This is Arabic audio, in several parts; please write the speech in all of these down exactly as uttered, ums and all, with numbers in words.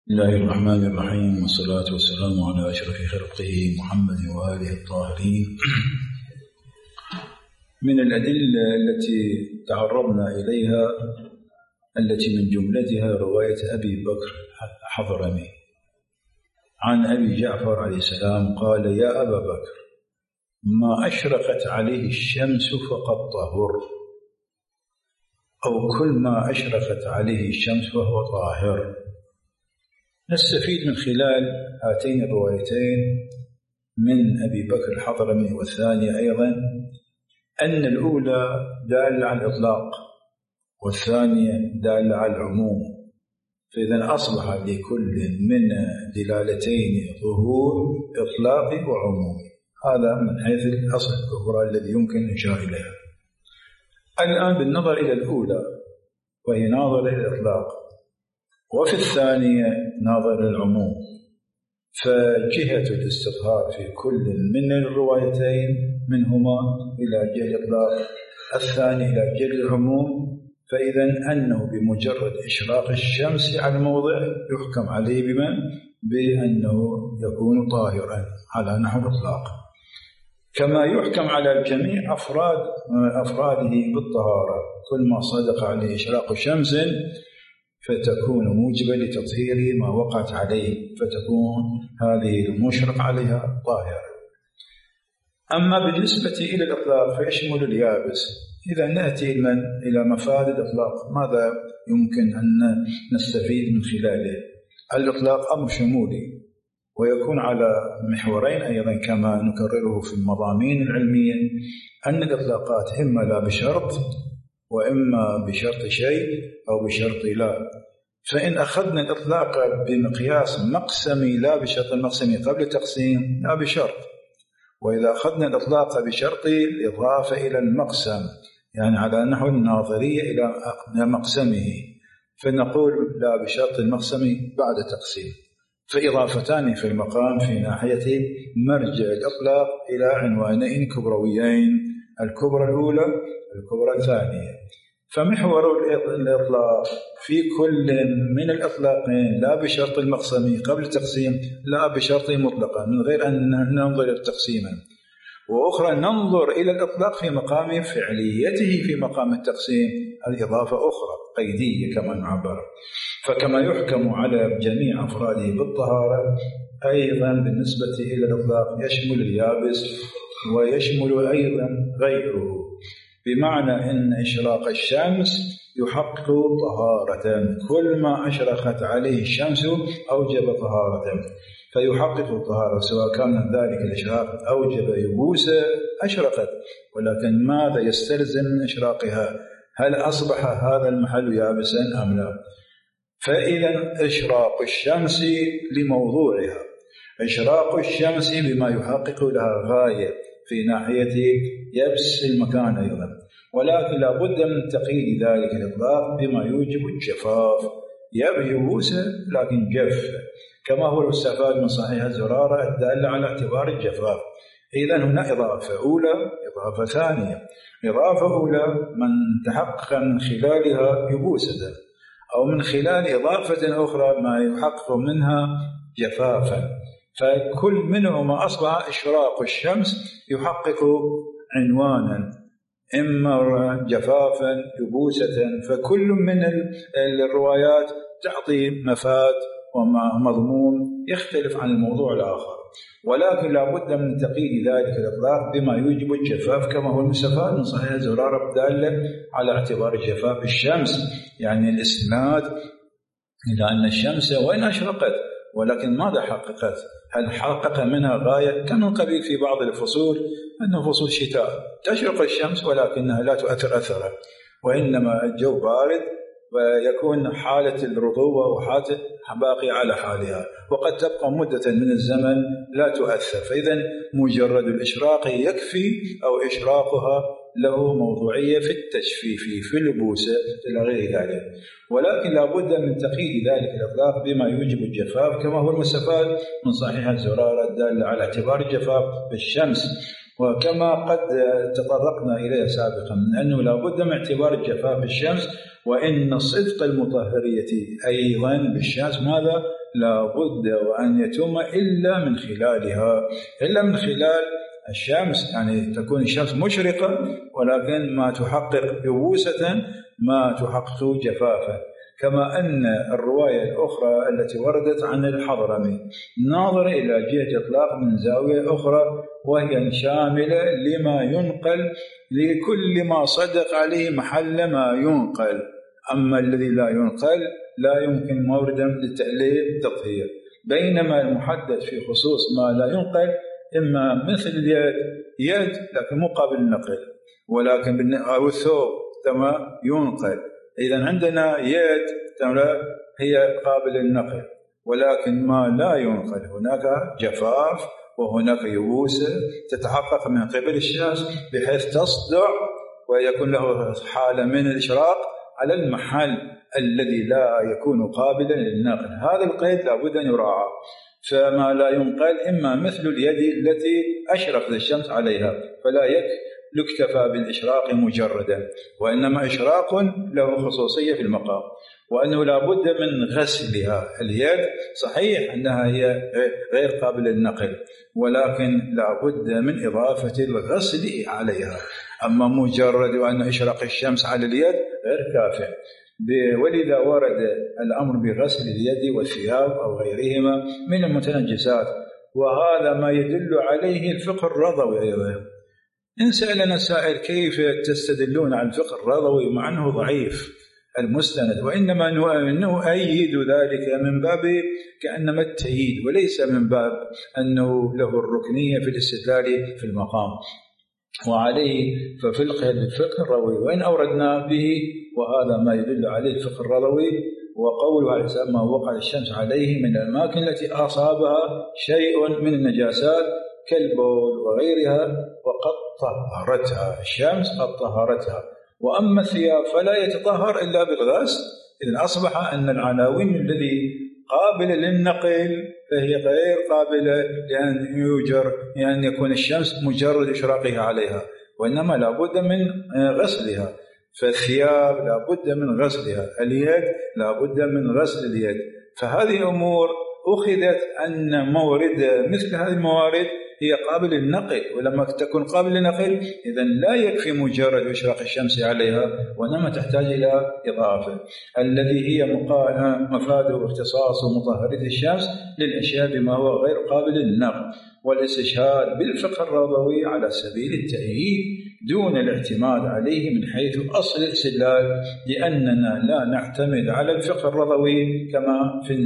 بسم الله الرحمن الرحيم، والصلاة والسلام على أشرف خلقه محمد وآله الطاهرين. من الأدلة التي تعرضنا إليها التي من جملتها رواية أبي بكر الحضرمي عن أبي جعفر عليه السلام قال: يا أبا بكر، ما أشرقت عليه الشمس فقد طهر، أو كل ما أشرقت عليه الشمس فهو طاهر. نستفيد من خلال هاتين الروايتين من أبي بكر الحضرمي والثانية أيضا أن الأولى دالة على الإطلاق والثانية دالة على العموم، فإذا أصبح لكل من دلالتين ظهور إطلاقي وعمومي. هذا من حيث الأصل الكبرى الذي يمكن إنشاء إليها. الآن بالنظر إلى الأولى وهي ناظرة إلى الإطلاق، وفي الثانية ناظر العموم، فجهة الاستظهار في كل من الروايتين منهما إلى جهة الإطلاق، الثاني إلى جهة العموم، فإذا أنه بمجرد إشراق الشمس على الموضع يحكم عليه بما بأنه يكون طاهرا على نحو الإطلاق، كما يحكم على الجميع أفراد أفراده بالطهارة. كل ما صدق عليه إشراق شمس فتكون موجبة لتطهير ما وقعت عليه، فتكون هذه المشرق عليها طاهرة. أما بالنسبة إلى الإطلاق فيشمل اليابس. إذا نأتي من إلى مفاد الإطلاق، ماذا يمكن أن نستفيد من خلاله؟ الإطلاق أمر شمولي، ويكون على محورين أيضا كما نكرره في المضامين العلمية، أن الإطلاقات إما لا بشرط وإما بشرط شيء أو بشرط لا. فإن أخذنا الإطلاق بمقياس مقسمي لا بشرط المقسمي قبل التقسيم لا بشرط، وإذا أخذنا الإطلاق بشرط الإضافة إلى المقسم يعني على نحو الناظرية إلى مقسمه فنقول لا بشرط المقسمي بعد التقسيم. فإضافتان في المقام في ناحية مرجع الإطلاق إلى عنوانين كبرويين، الكبرى الأولى الكبرى الثانية. فمحور الإطلاق في كل من الإطلاقين لا بشرط المقسمي قبل التقسيم لا بشرط مطلقا من غير أن ننظر إلى التقسيم، وأخرى ننظر إلى الإطلاق في مقام فعليته في مقام التقسيم، الإضافة أخرى قيدية كما نعبر. فكما يحكم على جميع أفراده بالطهارة، أيضا بالنسبة إلى الإطلاق يشمل اليابس ويشمل أيضا غيره، بمعنى أن إشراق الشمس يحقق طهارة. كل ما أشرقت عليه الشمس أوجب طهارة، فيحقق الطهارة، سواء كان ذلك الإشراق أوجب يبوسة أشرقت، ولكن ماذا يستلزم من إشراقها؟ هل أصبح هذا المحل يابسا أم لا؟ فإذا إشراق الشمس لموضوعها، إشراق الشمس بما يحقق لها غاية في ناحية يبس المكان أيضا، ولكن لا بد من تقييد ذلك الإطلاق بما يوجب الجفاف، يبوس لكن جف، كما هو المستفاد من صحيح الزرارة الدالة على اعتبار الجفاف. إذا هنا إضافة أولى إضافة ثانية. إضافة أولى من تحقق من خلالها يبوسة، أو من خلال إضافة أخرى ما يحقق منها جفافا، فكل منهما أصبح إشراق الشمس يحقق عنوانا إما جفافا يبوسة، فكل من الروايات تعطي مفاد ومضمون يختلف عن الموضوع الآخر، ولكن لا بد من تقييد ذلك الإطلاق بما يوجب الجفاف، كما هو المستفاد من صحيح الزرارة الدالة على اعتبار جفاف الشمس، يعني الاستناد إلى أن الشمس وإن أشرقت ولكن ماذا حققت؟ هل حقق منها غاية؟ كان من قبيل في بعض الفصول أنه فصول شتاء تشرق الشمس ولكنها لا تؤثر أثرها، وإنما الجو بارد ويكون حالة الرطوبة وحالة باقية على حالها، وقد تبقى مدة من الزمن لا تؤثر، فإذا مجرد الإشراق يكفي، أو إشراقها له موضوعية في التجفيف في البوسة إلى غير ذلك. ولكن لا بد من تقييد ذلك الإطلاق بما يوجب الجفاف، كما هو المستفاد من صحيح الزرارة الدالة على اعتبار الجفاف بالشمس، وكما قد تطرقنا إليه سابقا من أنه لا بد من اعتبار الجفاف بالشمس، وإن صدق المطهرية أيضا بالشمس ماذا لا بد وأن يتم إلا من خلالها، إلا من خلال الشمس، يعني تكون الشمس مشرقة ولكن ما تحقق يبوسة ما تحقق جفافا. كما أن الرواية الأخرى التي وردت عن الحضرمي ناظر إلى جهة إطلاق من زاوية أخرى، وهي شاملة لما ينقل لكل ما صدق عليه محل ما ينقل. أما الذي لا ينقل لا يمكن موردا للتأليف تطهير، بينما المحدث في خصوص ما لا ينقل إما مثل اليد يد لكن مو قابل للنقل، ولكن أو الثوب تمام ينقل. إذن عندنا يد هي قابل للنقل، ولكن ما لا ينقل هناك جفاف وهناك يبوسة تتحقق من قبل الشمس بحيث تصدع ويكون له حالة من الإشراق على المحل الذي لا يكون قابلا للنقل. هذا القيد لابد أن يراعى. فما لا ينقل إما مثل اليد التي أشرقت الشمس عليها فلا يكتفى بالإشراق مجردا، وإنما إشراق له خصوصية في المقام، وأنه لا بد من غسلها. اليد صحيح أنها هي غير قابلة للنقل، ولكن لا بد من إضافة الغسل عليها. أما مجرد وأن إشراق الشمس على اليد غير كافٍ. ولذا ورد الأمر بغسل اليد والثياب أو غيرهما من المتنجسات، وهذا ما يدل عليه الفقه الرضوي أيضا. إن سألنا سائل كيف تستدلون على الفقه الرضوي مع أنه ضعيف المستند، وإنما نؤيد ذلك من باب كأنما التأييد وليس من باب أنه له الركنية في الاستدلال في المقام. وعليه ففي الفقه الرضوي وإن أوردنا به، وهذا ما يدل عليه الفقه الرضوي. وقوله عليه السلام ما وقع الشمس عليه من الأماكن التي أصابها شيء من النجاسات كالبول وغيرها وقد طهرتها، الشمس قد طهرتها. وأما الثياب فلا يتطهر إلا بالغسل. إذن أصبح أن العناوين الذي قابلة للنقل فهي غير قابلة لأن يوجر لأن يكون الشمس مجرد إشراقها عليها، وإنما لا بد من غسلها. فالثياب لا بد من غسلها، اليد لا بد من غسل اليد. فهذه أمور أخذت أن مورد مثل هذه الموارد هي قابل للنقل، ولما تكون قابل للنقل إذن لا يكفي مجرد إشراق الشمس عليها، وإنما تحتاج إلى إضافة الذي هي مفاد واختصاص مطهرة الشمس للأشياء بما هو غير قابل للنقل، والاستشهاد بالفقه الرضوي على سبيل التأييد دون الاعتماد عليه من حيث أصل الاستدلال، لأننا لا نعتمد على الفقه الرضوي كما في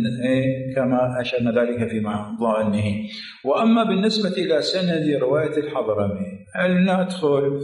كما أشرنا ذلك في ظنه. وأما بالنسبة إلى سند رواية الحضرمي، هل ندخل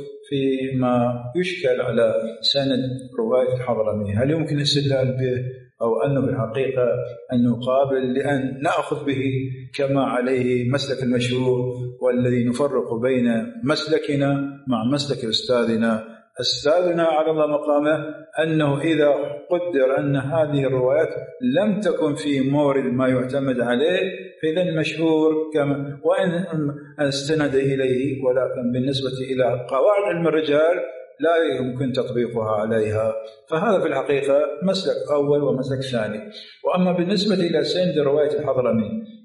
فيما يشكل على سند رواية الحضرمي؟ هل يمكن الاستدلال به أو أنه بالحقيقة أنه قابل لأن نأخذ به كما عليه مسلك المشهور، والذي نفرق بين مسلكنا مع مسلك أستاذنا أستاذنا على الله مقامه، أنه إذا قدر أن هذه الروايات لم تكن في مورد ما يعتمد عليه فإذا المشهور كما وإن استند إليه، ولكن بالنسبة إلى قواعد علم الرجال لا يمكن تطبيقها عليها. فهذا في الحقيقة مسلك أول ومسلك ثاني. وأما بالنسبة إلى سند رواية الحضرمي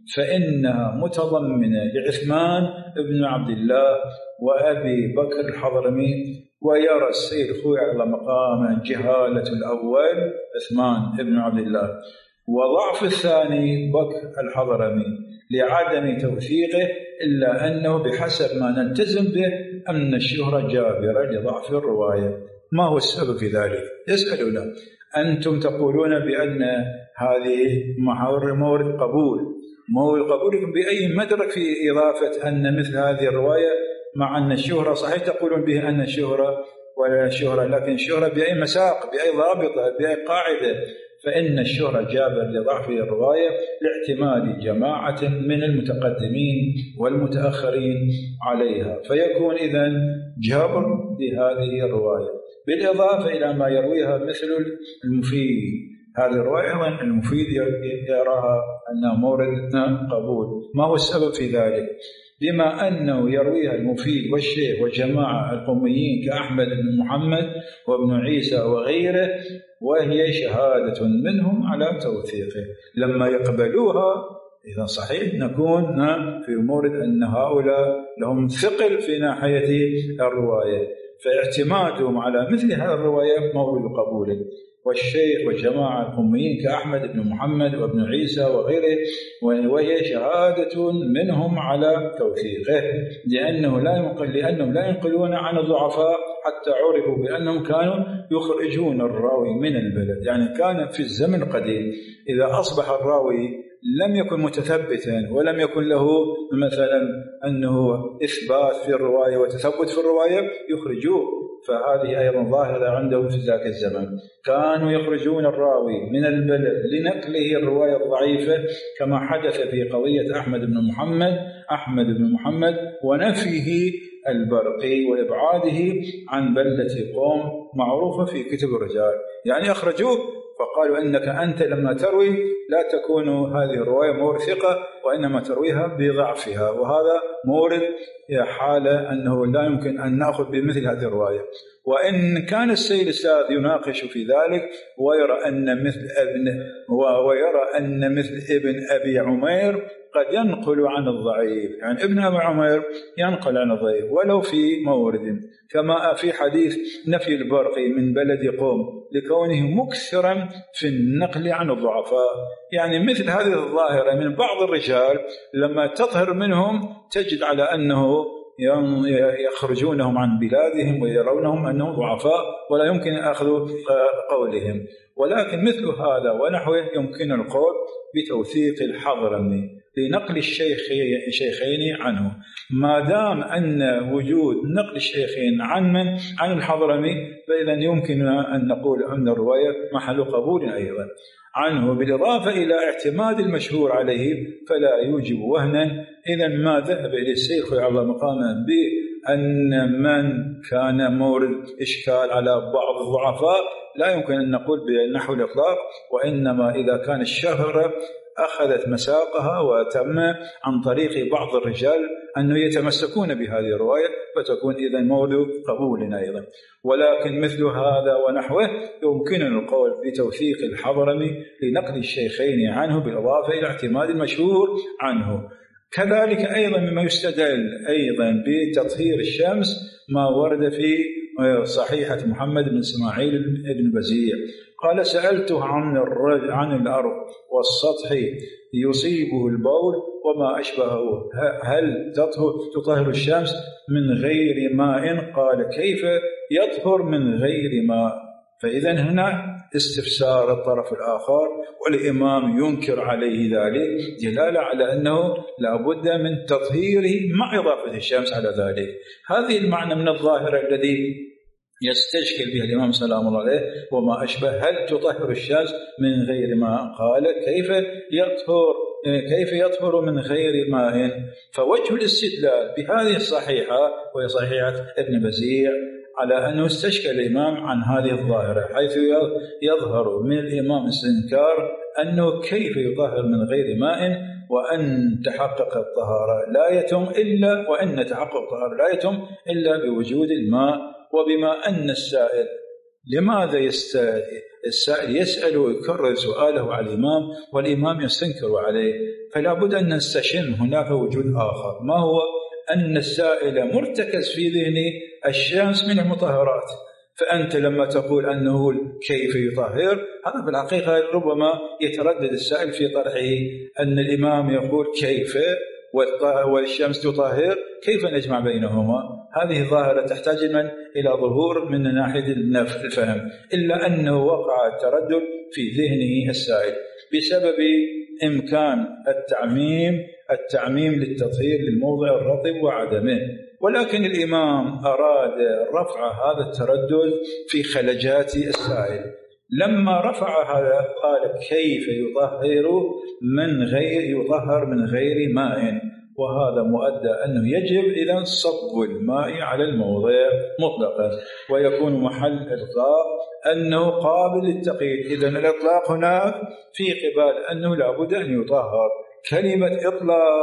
فإنها متضمنة لعثمان بن عبد الله وأبي بكر الحضرمي، ويرى السيد خوي على مقام جهالة الأول عثمان بن عبد الله وضعف الثاني بكر الحضرمي لعدم توثيقه، إلا أنه بحسب ما نلتزم به أن الشهرة جابرة لضعف الرواية. ما هو السبب في ذلك؟ يسألون أنتم تقولون بأن هذه مورد قبول، مورد قبولكم بأي مدرك في إضافة أن مثل هذه الرواية مع أن الشهرة صحيح تقولون به أن الشهرة ولا الشهرة، لكن الشهرة بأي مساق بأي ضابطة بأي قاعدة؟ فإن الشهرة جابر لضعف الرواية لاعتماد جماعة من المتقدمين والمتأخرين عليها، فيكون إذن جابر لهذه الرواية، بالإضافة إلى ما يرويها مثل المفيد. هذه الرواية المفيد يراها أنها مورد قبول. ما هو السبب في ذلك؟ بما أنه يرويها المفيد والشيخ وجماعة القوميين كأحمد بن محمد وابن عيسى وغيره، وهي شهادة منهم على توثيقه. لما يقبلوها إذا صحيح نكون في مورد أن هؤلاء لهم ثقل في ناحية الرواية، فاعتمادهم على مثل هذه الرواية مورد قبوله. والشيخ والجماعة القوميين كأحمد بن محمد وابن عيسى وغيره، وهي شهادة منهم على توثيقه، لأنه لا ينقل لأنهم لا ينقلون عن الضعفاء حتى عرفوا بأنهم كانوا يخرجون الراوي من البلد. يعني كان في الزمن القديم إذا أصبح الراوي لم يكن متثبتا ولم يكن له مثلا أنه إثبات في الرواية وتثبت في الرواية يخرجوه، فهذه أيضا ظاهرة عندهم في ذاك الزمن. كانوا يخرجون الراوي من البلد لنقله الرواية الضعيفة، كما حدث في قضية أحمد بن محمد أحمد بن محمد ونفيه البرقي وإبعاده عن بلدة قوم معروفة في كتب الرجال. يعني أخرجوه فقالوا إنك أنت لما تروي لا تكون هذه الرواية مورثقة، وإنما ترويها بضعفها، وهذا مورد حالة أنه لا يمكن أن نأخذ بمثل هذه الرواية. وإن كان السيد الأستاذ يناقش في ذلك ويرى أن مثل ابن ويرى أن مثل ابن أبي عمير قد ينقل عن الضعيف، يعني ابن أبي عمير ينقل عن الضعيف ولو في مورد، كما في حديث نفي البرقي من بلد قوم لكونه مكثرا في النقل عن الضعفاء. يعني مثل هذه الظاهرة من بعض الرجال لما تظهر منهم تجد على أنه يخرجونهم عن بلادهم ويرونهم أنهم ضعفاء ولا يمكن أخذ قولهم. ولكن مثل هذا ونحوه يمكن القول بتوثيق الحضرمي لنقل الشيخين عنه، ما دام أن وجود نقل الشيخين عن من عن الحضرمي فإذا يمكن أن نقول أن الرواية محل قبول أيضا عنه، بالإضافة إلى اعتماد المشهور عليه فلا يوجب وهنا. إذا ما ذهب إلى الشيخ على مقامه بأن من كان مورد إشكال على بعض الضعفاء لا يمكن أن نقول بنحو الإطلاق، وإنما إذا كان الشهرة أخذت مساقها وتم عن طريق بعض الرجال أنه يتمسكون بهذه الرواية فتكون إذا مورد قبول أيضا. ولكن مثل هذا ونحوه يمكن القول بتوثيق الحضرمي لنقل الشيخين عنه بالإضافة إلى اعتماد المشهور عنه. كذلك أيضا مما يستدل أيضا بتطهير الشمس ما ورد في صحيحة محمد بن إسماعيل بن بزيع قال: سألته عن الرجل عن الأرض والسطح يصيبه البول وما أشبهه، هل تطهر الشمس من غير ماء؟ قال: كيف يطهر من غير ماء؟ فإذا هنا استفسار الطرف الآخر والإمام ينكر عليه ذلك دلالة على أنه لا بد من تطهيره مع إضافة الشمس على ذلك. هذه المعنى من الظاهرة الذي يستشكل بها الإمام سلام الله عليه وما أشبه، هل تطهر الشمس من غير ماء؟ قال: كيف يطهر كيف يطهر من غير ماء؟ فوجه الاستدلال بهذه الصحيحة وهي صحيحة ابن بزيع على أنه استشكل الإمام عن هذه الظاهرة، حيث يظهر من الإمام استنكار أنه كيف يطهر من غير ماء وأن تحقق الطهارة لا يتم إلا وأن تحقق الطهارة لا يتم إلا بوجود الماء. وبما أن السائل لماذا السائل يسأل ويكرر سؤاله على الإمام والإمام يستنكر عليه، فلا بد أن نستشم هناك وجود آخر، ما هو أن السائل مرتكز في ذهنه الشمس من المطهرات، فأنت لما تقول أنه كيف يطهر هذا في الحقيقة ربما يتردد السائل في طرحه أن الإمام يقول كيف والشمس تطهر، كيف نجمع بينهما؟ هذه ظاهرة تحتاج من إلى ظهور من ناحية الفهم، إلا أنه وقع التردد في ذهنه السائل بسبب إمكان التعميم التعميم للتطهير للموضع الرطب وعدمه. ولكن الإمام أراد رفع هذا التردد في خلجات السائل، لما رفع هذا قال: كيف يطهر من غير يطهر من غير ماء؟ وهذا مؤدى أنه يجب إذن صب الماء على الموضع مطلقا، ويكون محل إطلاق أنه قابل للتقييد. إذن الإطلاق هناك في قبال أنه لا بد أن يطهر. كلمة إطلاق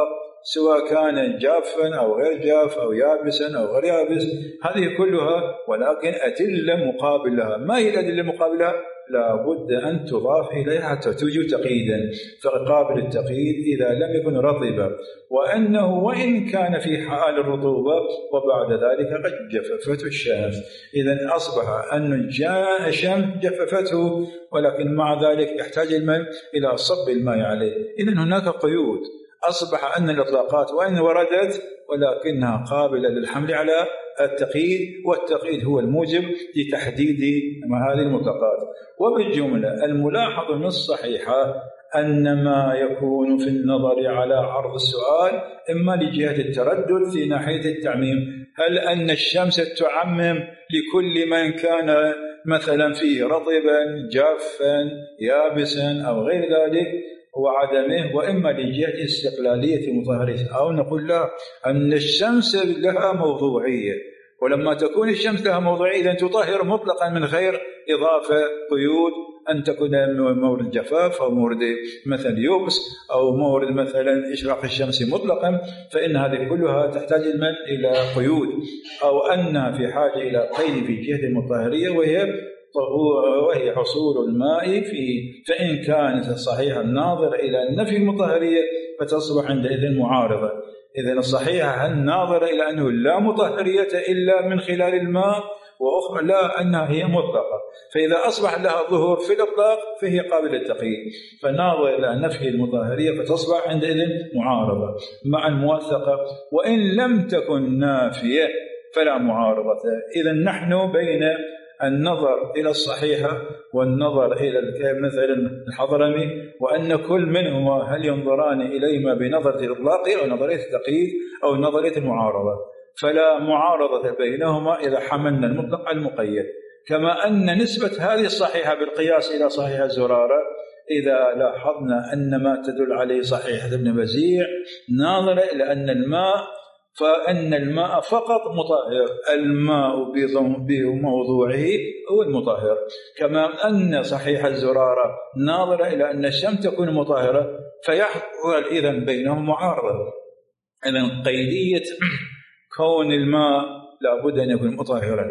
سواء كان جافا أو غير جاف أو يابسا أو غير يابس، هذه كلها ولكن أدلة مقابلها. ما هي الأدلة المقابلة؟ لا بد أن تضاف إليها حتى توجد تقييدا. فقابل التقييد إذا لم يكن رطبا، وأنه وإن كان في حال الرطوبة وبعد ذلك قد جففته الشمس، إذن أصبح أن جاء الشمس جففته، ولكن مع ذلك يحتاج الماء إلى صب الماء عليه. إذن هناك قيود. أصبح أن الإطلاقات وإن وردت ولكنها قابلة للحمل على التقييد، والتقييد هو الموجب لتحديد هذه المطلقات. وبالجملة الملاحظ من الصحيحة أن ما يكون في النظر على عرض السؤال إما لجهة التردد في ناحية التعميم، هل أن الشمس تعمم لكل من كان مثلا فيه رطبا جافا يابسا أو غير ذلك وعدمه، وإما لجهة استقلالية مطهرته، أو نقول لا أن الشمس لها موضوعية، ولما تكون الشمس لها موضوعية إذن تطهر مطلقا من غير إضافة قيود أن تكون مورد جفاف أو مورد مثلا يبس أو مورد مثلا إشراق الشمس مطلقا، فإن هذه كلها تحتاج الماء إلى قيود، أو أنها في حاجة إلى قيد في جهة المطهرية وهي وهي حصول الماء فيه. فإن كانت الصحيحة الناظرة إلى النفي المطهرية فتصبح عندئذ معارضة. إذن الصحيحة الناظرة إلى أنه لا مطهرية إلا من خلال الماء، وأخرى لا أنها هي مطلقة، فإذا أصبح لها ظهور في الإطلاق فهي قابلة للتقييد. فالناظر إلى نفي المطهرية فتصبح عندئذ معارضة مع الموثقة، وإن لم تكن نافية فلا معارضة. إذن نحن بين النظر إلى الصحيحة والنظر إلى مثلا الحضرمي، وأن كل منهما هل ينظران إليهما بنظرة الإطلاق أو نظرية التقييد أو نظرية المعارضة، فلا معارضة بينهما إذا حملنا المطلق على المقيد. كما أن نسبة هذه الصحيحة بالقياس إلى صحيحة الزرارة إذا لاحظنا أن ما تدل عليه صحيحة ابن بزيع ناظرة إلى أن الماء فأن الماء فقط مطهر، الماء بموضوعه هو المطهر. كما أن صحيح الزرارة ناظرة إلى أن الشمس تكون مطهرة، فيحصل إذن بينهم معارضة. إذن قيدية كون الماء لابد أن يكون مطهرا،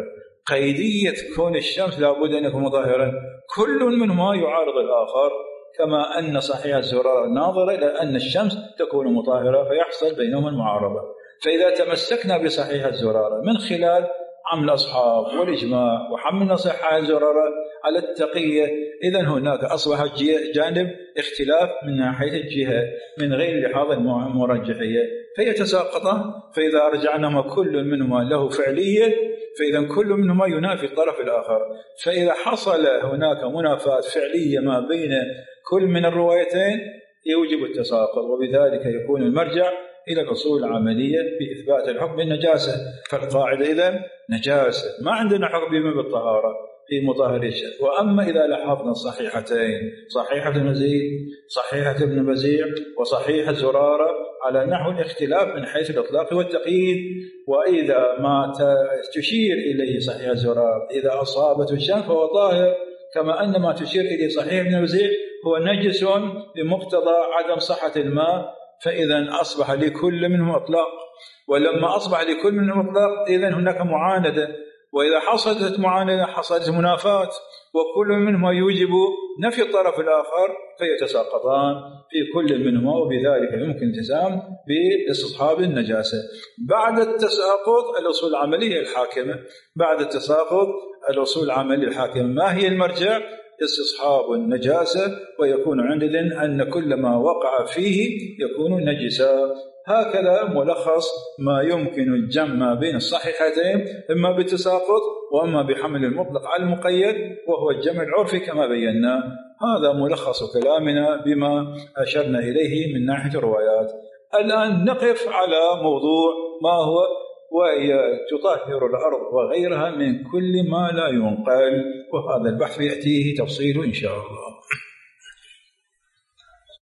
قيدية كون الشمس لابد أن يكون مطهرا، كل منهما يعارض الآخر. كما أن صحيح الزرارة ناظرة إلى أن الشمس تكون مطهرة، فيحصل بينهم المعارضة. فإذا تمسكنا بصحيح الزرارة من خلال عمل الأصحاب والإجماع وحملنا صحيح الزرارة على التقية، إذن هناك أصبح جانب اختلاف من ناحية الجهة من غير لحاظ المرجحية فيتساقط. فإذا رجعناهما كل منهما له فعلية فإذا كل منهما ينافي الطرف الآخر. فإذا حصل هناك منافاة فعلية ما بين كل من الروايتين يوجب التساقط، وبذلك يكون المرجع إلى الأصول العملية بإثبات الحكم بالنجاسة. فالقاعدة إذن نجاسة، ما عندنا حكم بما بالطهارة في مطهر الشمس. وأما إذا لاحظنا الصحيحتين صحيحة ابن بزيع صحيحة ابن بزيع وصحيحة زرارة على نحو الاختلاف من حيث الإطلاق والتقييد، وإذا ما تشير إليه صحيحة زرارة إذا أصابته الشمس فهو طاهر، كما أن ما تشير إليه صحيح ابن بزيع هو نجس بمقتضى عدم صحة الماء، فإذا أصبح لكل منهم إطلاق. ولما أصبح لكل منهم إطلاق إذن هناك معاندة، وإذا حصلت معاندة حصلت منافاة، وكل منهما يوجب نفي الطرف الآخر فيتساقطان في كل منهما، وبذلك يمكن التزام باستصحاب النجاسة. بعد التساقط الأصول العملية الحاكمة بعد التساقط الأصول العملية الحاكمة ما هي المرجع؟ استصحاب النجاسة، ويكون عندنا أن كل ما وقع فيه يكون نجسا. هكذا ملخص ما يمكن الجمع بين الصحيحتين، إما بالتساقط وإما بحمل المطلق على المقيد، وهو الجمع العرفي كما بينا. هذا ملخص كلامنا بما أشرنا إليه من ناحية الروايات. الآن نقف على موضوع ما هو وهي تطهر الأرض وغيرها من كل ما لا ينقل، وهذا البحث يأتيه تفصيله إن شاء الله.